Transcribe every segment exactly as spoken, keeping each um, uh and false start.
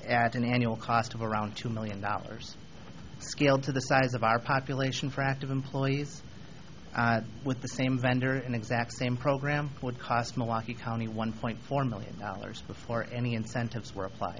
at an annual cost of around two million dollars. Scaled to the size of our population for active employees, uh, with the same vendor and exact same program, would cost Milwaukee County one point four million dollars before any incentives were applied.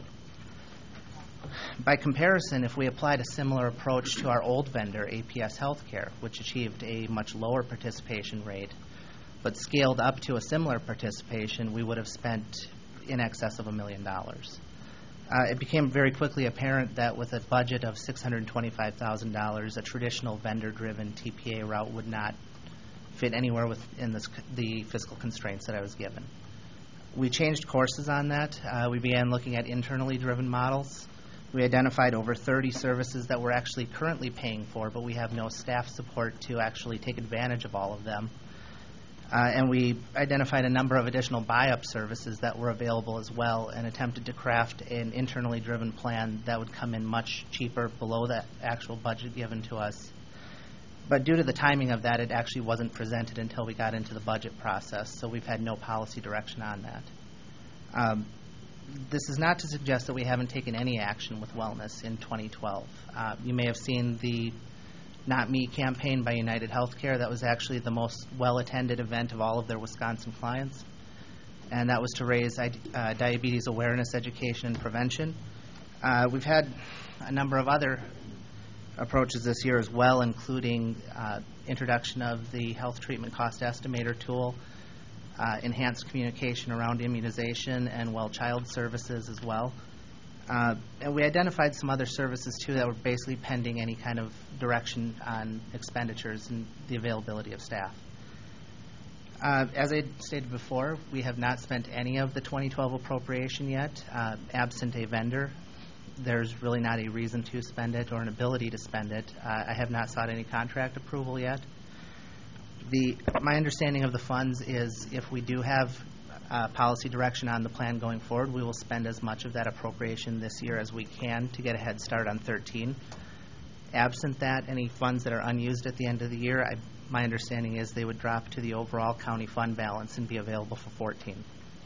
By comparison, if we applied a similar approach to our old vendor, A P S Healthcare, which achieved a much lower participation rate, but scaled up to a similar participation, we would have spent in excess of a million dollars. Uh, it became very quickly apparent that with a budget of six hundred twenty-five thousand dollars, a traditional vendor-driven T P A route would not fit anywhere within this, the fiscal constraints that I was given. We changed courses on that. Uh, we began looking at internally driven models. We identified over thirty services that we're actually currently paying for, but we have no staff support to actually take advantage of all of them. Uh, and we identified a number of additional buy-up services that were available as well and attempted to craft an internally driven plan that would come in much cheaper below the actual budget given to us. But due to the timing of that, it actually wasn't presented until we got into the budget process, so we've had no policy direction on that. Um, this is not to suggest that we haven't taken any action with wellness in twenty twelve. Uh, you may have seen the Not Me campaign by United Healthcare. That was actually the most well-attended event of all of their Wisconsin clients, and that was to raise uh, diabetes awareness, education, and prevention. Uh, we've had a number of other approaches this year as well, including uh, introduction of the health treatment cost estimator tool, uh, enhanced communication around immunization, and well child services as well. Uh, and we identified some other services, too, that were basically pending any kind of direction on expenditures and the availability of staff. Uh, as I stated before, we have not spent any of the twenty twelve appropriation yet. Uh, absent a vendor, there's really not a reason to spend it or an ability to spend it. Uh, I have not sought any contract approval yet. The, my understanding of the funds is if we do have Uh, policy direction on the plan going forward, we will spend as much of that appropriation this year as we can to get a head start on thirteen. Absent that, any funds that are unused at the end of the year, I, my understanding is they would drop to the overall county fund balance and be available for fourteen.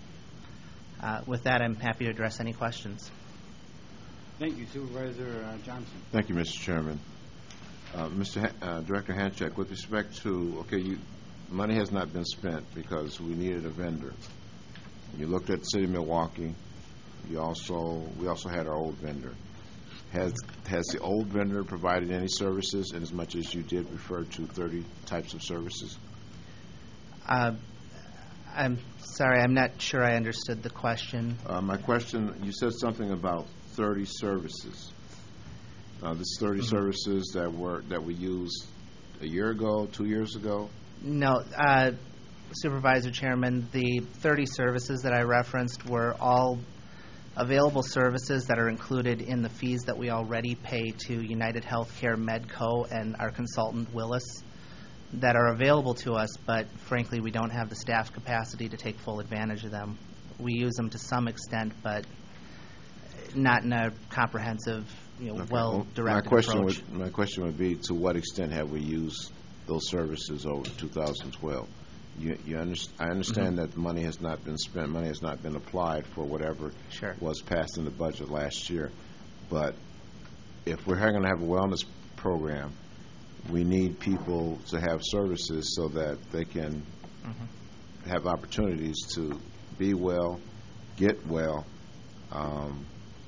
Uh, with that, I'm happy to address any questions. Thank you, Supervisor uh, Johnson. Thank you, Mister Chairman. Uh, Mister Ha- uh, Director Hanchek, with respect to, okay, you, money has not been spent because we needed a vendor. You looked at the city of Milwaukee. You also, we also had our old vendor. Has has the old vendor provided any services, in as much as you did refer to thirty types of services? Uh, I'm sorry, I'm not sure I understood the question. Uh, my question, you said something about thirty services. Uh, this thirty mm-hmm. services that were that we used a year ago, two years ago? No. Uh, Supervisor Chairman, the thirty services that I referenced were all available services that are included in the fees that we already pay to United Healthcare, Medco, and our consultant, Willis, that are available to us, but frankly, we don't have the staff capacity to take full advantage of them. We use them to some extent, but not in a comprehensive, you know, okay. well-directed well, my question approach. Would, my question would be, to what extent have we used those services over two thousand twelve? You, you under, I understand mm-hmm. that the money has not been spent, money has not been applied for whatever sure. was passed in the budget last year. But if we're going to have a wellness program, we need people to have services so that they can mm-hmm. have opportunities to be well, get well, um,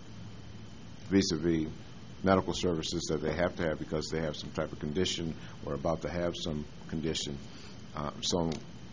vis-a-vis medical services that they have to have because they have some type of condition or about to have some condition. Uh, so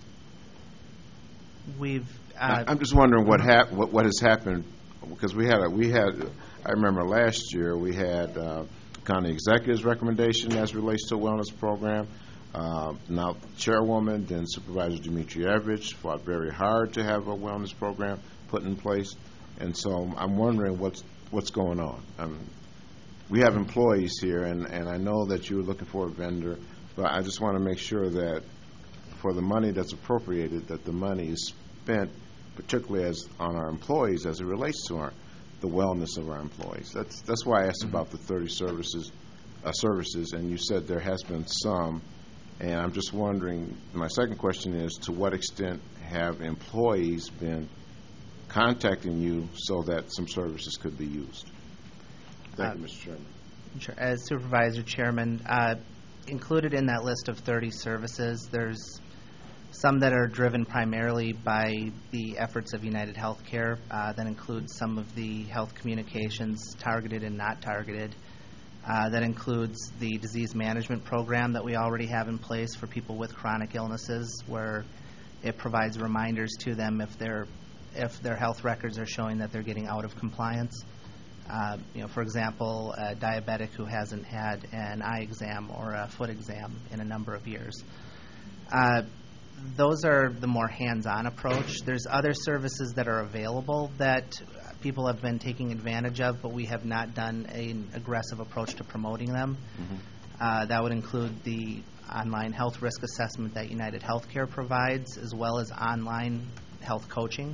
we've. Uh, I'm just wondering what hap- what what has happened, because we had a, we had. I remember last year we had uh, county executive's recommendation as relates to a wellness program. Uh, now, Chairwoman, then Supervisor Dimitrievich fought very hard to have a wellness program put in place, and so I'm wondering what's what's going on. Um, we have employees here, and, and I know that you were looking for a vendor, but I just want to make sure that for the money that's appropriated, that the money is spent, particularly as on our employees, as it relates to our the wellness of our employees. That's that's why I asked mm-hmm. about the thirty services, uh, services, and you said there has been some, and I'm just wondering. My second question is, to what extent have employees been contacting you so that some services could be used? Thank Uh, you, Mister Chairman. Sure. As Supervisor Chairman, uh, included in that list of thirty services, there's some that are driven primarily by the efforts of United Healthcare. Uh, that includes some of the health communications, targeted and not targeted. Uh, that includes the disease management program that we already have in place for people with chronic illnesses, where it provides reminders to them if their if their health records are showing that they're getting out of compliance. Uh, you know, for example, a diabetic who hasn't had an eye exam or a foot exam in a number of years. Uh, those are the more hands-on approach. There's other services that are available that people have been taking advantage of, but we have not done an aggressive approach to promoting them. Mm-hmm. Uh, that would include the online health risk assessment that United Healthcare provides, as well as online health coaching.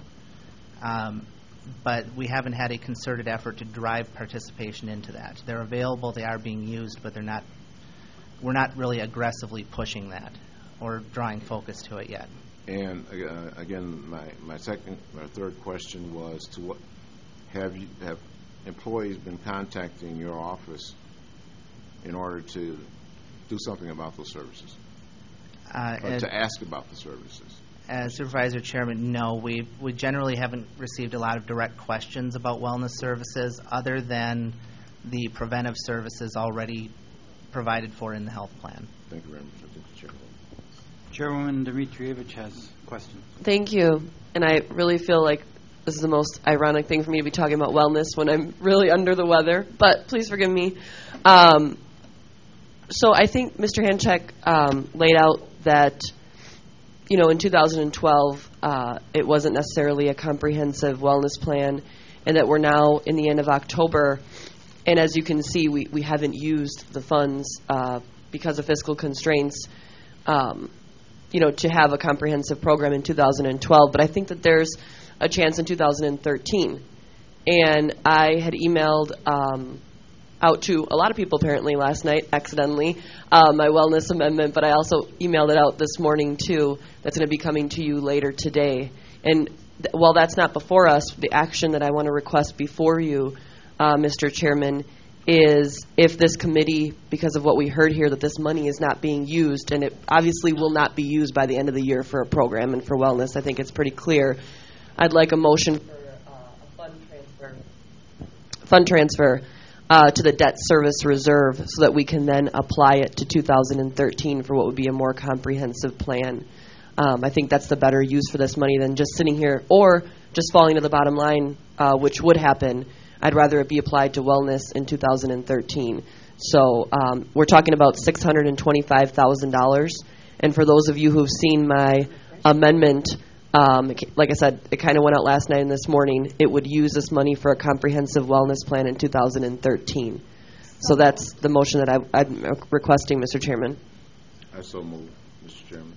Um, but we haven't had a concerted effort to drive participation into that. They're available, they are being used, but they're not. We're not really aggressively pushing that or drawing focus to it yet. And uh, again, my, my second, my third question was to what have you have employees been contacting your office in order to do something about those services, Uh, or and- to ask about the services? As Supervisor Chairman, no, we we generally haven't received a lot of direct questions about wellness services other than the preventive services already provided for in the health plan. Thank you very much, Mister Chairman. Chairwoman Dimitrievich has a question. Thank you. And I really feel like this is the most ironic thing for me to be talking about wellness when I'm really under the weather, but please forgive me. Um, so I think Mister Hanchek um, laid out that, you know, in two thousand twelve, uh, it wasn't necessarily a comprehensive wellness plan, and that we're now in the end of October, and as you can see, we, we haven't used the funds uh, because of fiscal constraints, um, you know, to have a comprehensive program in two thousand twelve. But I think that there's a chance in two thousand thirteen. And I had emailed um, out to a lot of people apparently last night, accidentally, uh, my wellness amendment, but I also emailed it out this morning too. That's going to be coming to you later today. And th- while that's not before us, the action that I want to request before you, uh, Mister Chairman, is if this committee, because of what we heard here, that this money is not being used, and it obviously will not be used by the end of the year for a program and for wellness. I think it's pretty clear. I'd like a motion for uh, a fund transfer, fund transfer uh, to the debt service reserve so that we can then apply it to two thousand thirteen for what would be a more comprehensive plan. Um, I think that's the better use for this money than just sitting here or just falling to the bottom line, uh, which would happen. I'd rather it be applied to wellness in two thousand thirteen. So um, we're talking about six hundred twenty-five thousand dollars. And for those of you who've seen my amendment, um, it, like I said, it kind of went out last night and this morning. It would use this money for a comprehensive wellness plan in two thousand thirteen. So that's the motion that I, I'm requesting, Mister Chairman. I so move, Mister Chairman.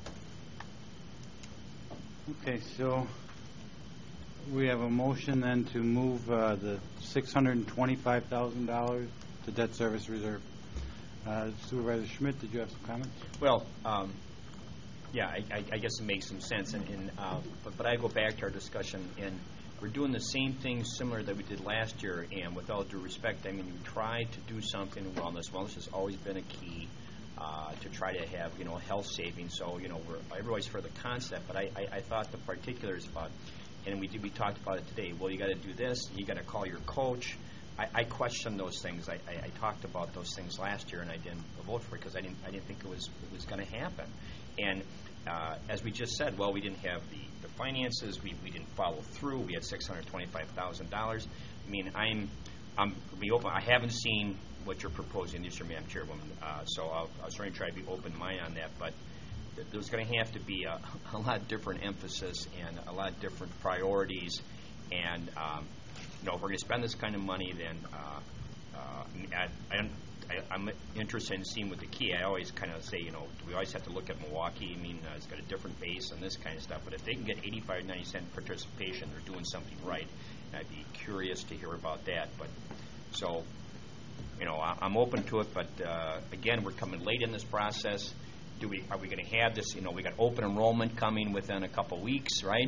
Okay, so we have a motion then to move uh, the six hundred twenty-five thousand dollars to debt service reserve. Uh, Supervisor Schmidt, did you have some comments? Well, um, yeah, I, I, I guess it makes some sense, and, and uh, but, but I go back to our discussion, and we're doing the same thing similar that we did last year, and with all due respect, I mean, we tried to do something in wellness. Wellness has always been a key uh, to try to have, you know, health savings, so, you know, we're, everybody's for the concept, but I, I, I thought the particulars about, and we did, we talked about it today, well, you got to do this, you got to call your coach. I, I question those things. I, I, I talked about those things last year, and I didn't vote for it because I didn't I didn't think it was it was going to happen. And uh, as we just said, well, we didn't have the, the finances. We, we didn't follow through. We had six hundred twenty-five thousand dollars. I mean, I'm I'm be open. I haven't seen what you're proposing this year, Madam Chairwoman. Uh, so I'll, I'll certainly try to be open mind on that. But th- there's going to have to be a, a lot different emphasis and a lot different priorities. And um, you know, if we're going to spend this kind of money, then uh, uh, I, I, I, I'm interested in seeing what the key. I always kind of say, you know, do we always have to look at Milwaukee? I mean, uh, it's got a different base and this kind of stuff. But if they can get eighty-five, ninety cent participation, they're doing something right. And I'd be curious to hear about that. But so, you know, I, I'm open to it. But uh, again, we're coming late in this process. Do we? Are we going to have this? You know, we got open enrollment coming within a couple weeks, right?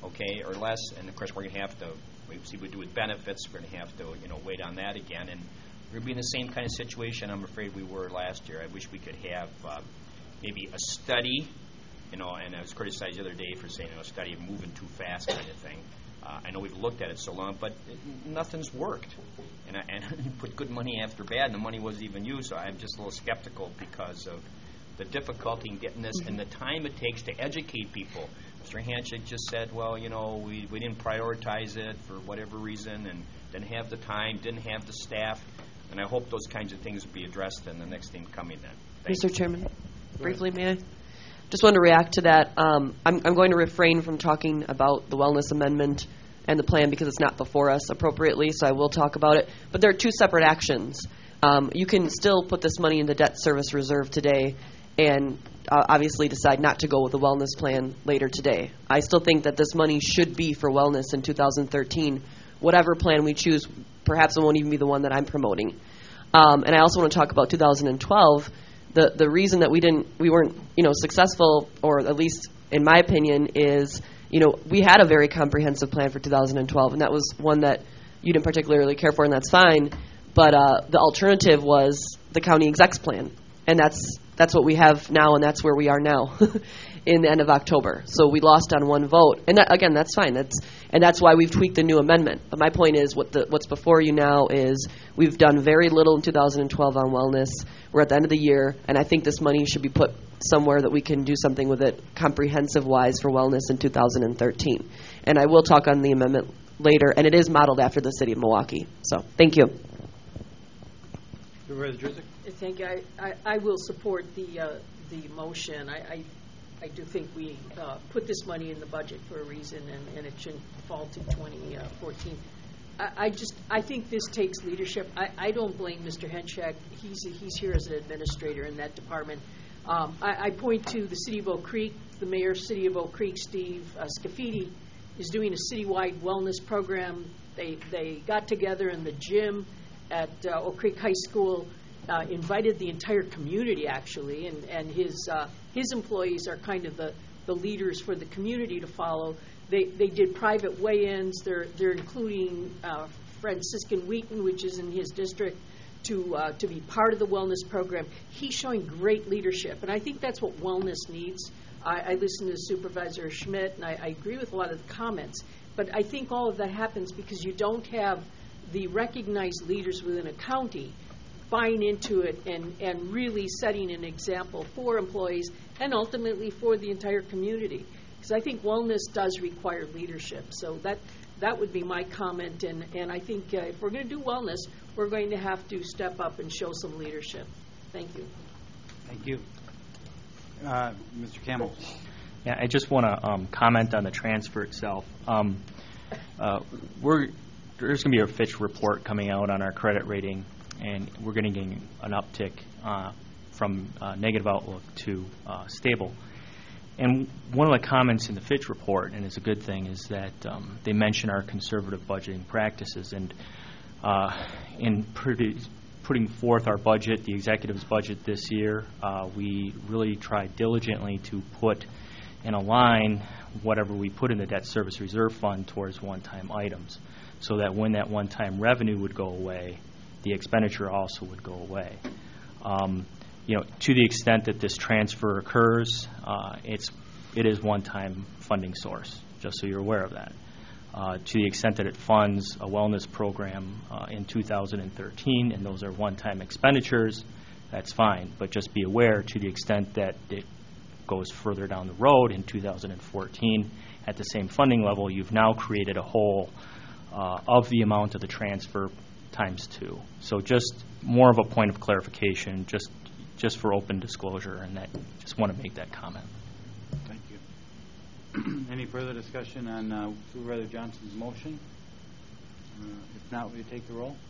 okay, or less. And of course, we're going to have to, we see what we do with benefits. We're going to have to, you know, wait on that again. And we're going to be in the same kind of situation, I'm afraid, we were last year. I wish we could have uh, maybe a study, you know, and I was criticized the other day for saying, you know, a study of moving too fast kind of thing. Uh, I know we've looked at it so long, but it, nothing's worked. And I and put good money after bad, and the money wasn't even used, so I'm just a little skeptical because of the difficulty in getting this and the time it takes to educate people. Mister Hanchik just said, well, you know, we, we didn't prioritize it for whatever reason and didn't have the time, didn't have the staff, and I hope those kinds of things will be addressed in the next thing coming then. Thank Mister you. Chairman, briefly, may I? Just want to react to that. Um, I'm, I'm going to refrain from talking about the wellness amendment and the plan because it's not before us appropriately, so I will talk about it. But there are two separate actions. Um, you can still put this money in the debt service reserve today and uh, obviously decide not to go with the wellness plan later today. I still think that this money should be for wellness in two thousand thirteen. Whatever plan we choose, perhaps it won't even be the one that I'm promoting. Um, and I also want to talk about two thousand twelve. The the reason that we didn't we weren't you know successful, or at least in my opinion, is you know we had a very comprehensive plan for two thousand twelve, and that was one that you didn't particularly care for, and that's fine. But uh, the alternative was the county execs plan, and that's that's what we have now, and that's where we are now in the end of October. So we lost on one vote, and that, again, that's fine. That's and that's why we've tweaked the new amendment. But my point is, what the what's before you now is we've done very little in two thousand twelve on wellness. We're at the end of the year, and I think this money should be put somewhere that we can do something with it comprehensive-wise for wellness in two thousand thirteen. And I will talk on the amendment later, and it is modeled after the city of Milwaukee. So thank you. Supervisor Drizek? Thank you. I, I, I will support the uh, the motion. I, I I do think we uh, put this money in the budget for a reason, and, and it shouldn't fall to twenty fourteen. I, I just I think this takes leadership. I, I don't blame Mister Henchak. He's he's here as an administrator in that department. Um, I, I point to the city of Oak Creek. The mayor of city of Oak Creek, Steve uh, Scafidi, is doing a citywide wellness program. They they got together in the gym at uh, Oak Creek High School. Uh, invited the entire community, actually, and, and his uh, his employees are kind of the, the leaders for the community to follow. They they did private weigh-ins. They're they're including uh, Franciscan Wheaton, which is in his district, to uh, to be part of the wellness program. He's showing great leadership, and I think that's what wellness needs. I, I listened to Supervisor Schmidt, and I, I agree with a lot of the comments. But I think all of that happens because you don't have the recognized leaders within a county buying into it and, and really setting an example for employees and ultimately for the entire community. Because I think wellness does require leadership. So that that would be my comment. And, and I think uh, if we're going to do wellness, we're going to have to step up and show some leadership. Thank you. Thank you. Uh, Mister Campbell. Yeah, I just want to um, comment on the transfer itself. Um, uh, we're there's going to be a Fitch report coming out on our credit rating, and we're going to gain an uptick uh, from uh, negative outlook to uh, stable. And one of the comments in the Fitch report, and it's a good thing, is that um, they mention our conservative budgeting practices. And uh, in pretty, putting forth our budget, the executive's budget this year, uh, we really tried diligently to put in a line whatever we put in the debt service reserve fund towards one-time items, so that when that one-time revenue would go away, the expenditure also would go away. Um, you know, to the extent that this transfer occurs, uh, it's it is one-time funding source, just so you're aware of that. Uh, to the extent that it funds a wellness program uh, in two thousand thirteen, and those are one-time expenditures, that's fine. But just be aware, to the extent that it goes further down the road in two thousand fourteen at the same funding level, you've now created a hole uh, of the amount of the transfer times two. So just more of a point of clarification, just just for open disclosure, and that just want to make that comment. Thank you. Any further discussion on uh, Supervisor Johnson's motion? Uh, if not, will you take the roll?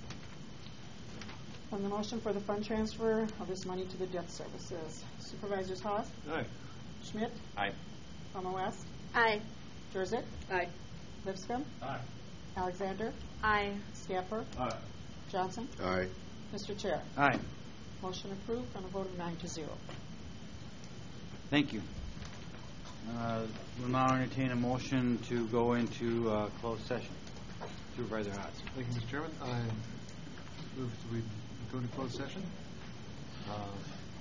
On the motion for the fund transfer of this money to the debt services, Supervisors Haas? Aye. Schmidt? Aye. Palmer West? Aye. Jurzik? Aye. Lipscomb? Aye. Alexander? Aye. Scapper? Aye. Johnson? Aye. Mister Chair, Aye. motion approved on a vote of nine to zero. Thank you. Uh, We'll now entertain a motion to go into uh, closed session. Supervisor Haas. Thank you, Mister Chairman. I move to we go into closed session. Uh,